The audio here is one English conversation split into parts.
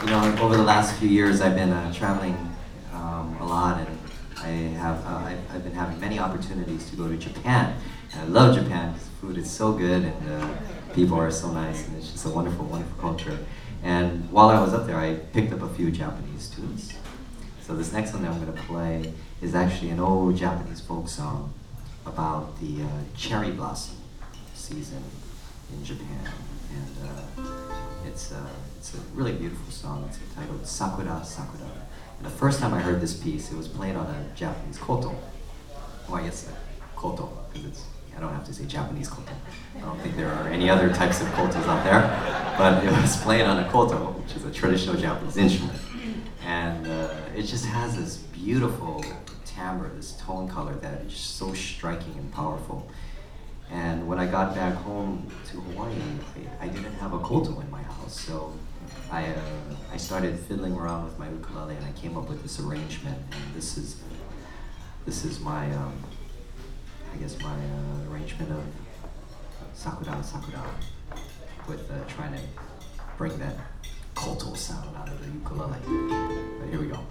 Over the last few years, I've been traveling a lot, and I've been having many opportunities to go to Japan. And I love Japan because the food is so good and people are so nice, and it's just a wonderful, wonderful culture. And while I was up there, I picked up a few Japanese tunes. So this next one that I'm going to play is actually an old Japanese folk song about the cherry blossom season in Japan, and it's a really beautiful song. It's entitled Sakura Sakura. And the first time I heard this piece, it was played on a Japanese koto. Well, I guess koto, because I don't have to say Japanese koto. I don't think there are any other types of kotos out there, but it was played on a koto, which is a traditional Japanese instrument. And it just has this beautiful timbre, this tone color that is so striking and powerful. And when I got back home to Hawaii, I didn't have a koto in my house, so I started fiddling around with my ukulele, and I came up with this arrangement. And this is my I guess my arrangement of Sakura Sakura, with trying to bring that koto sound out of the ukulele. But here we go.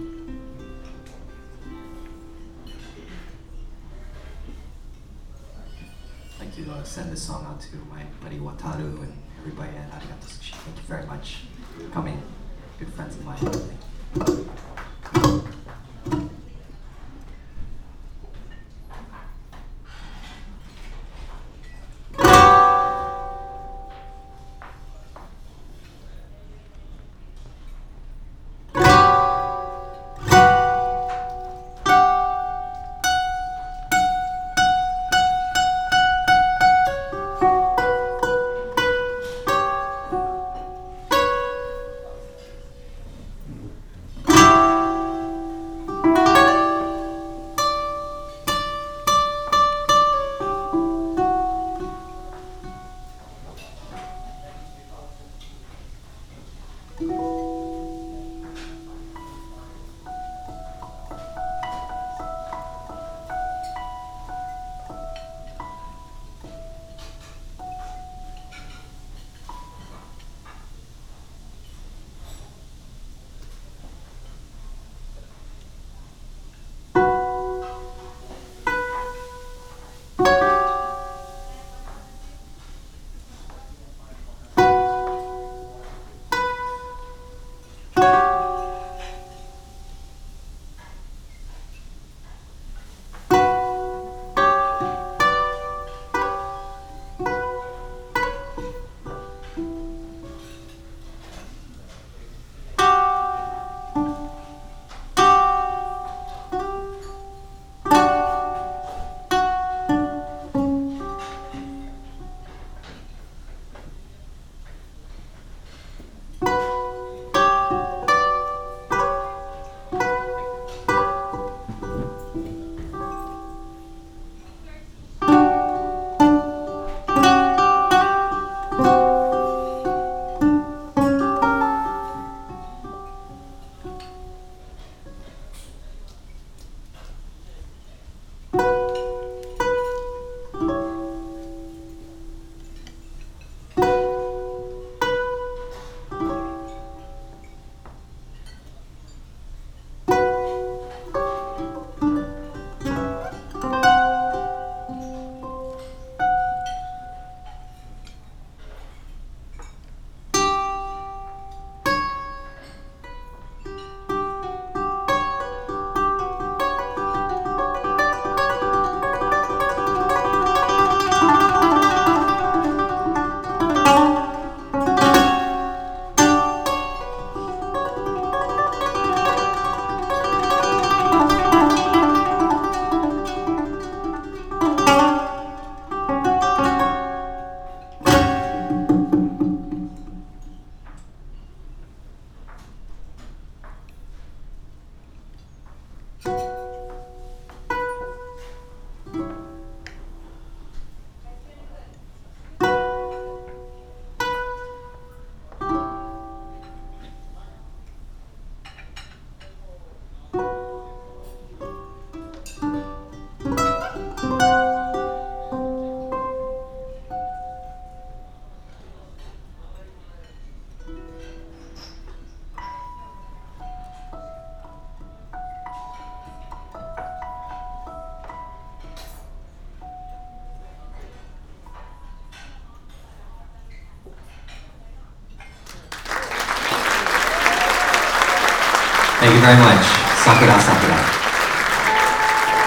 I'd like to send this song out to my buddy Wataru and everybody at Arigato Sushi. Thank you very much for coming. Good friends of mine. Thank you very much. Sakura, sakura.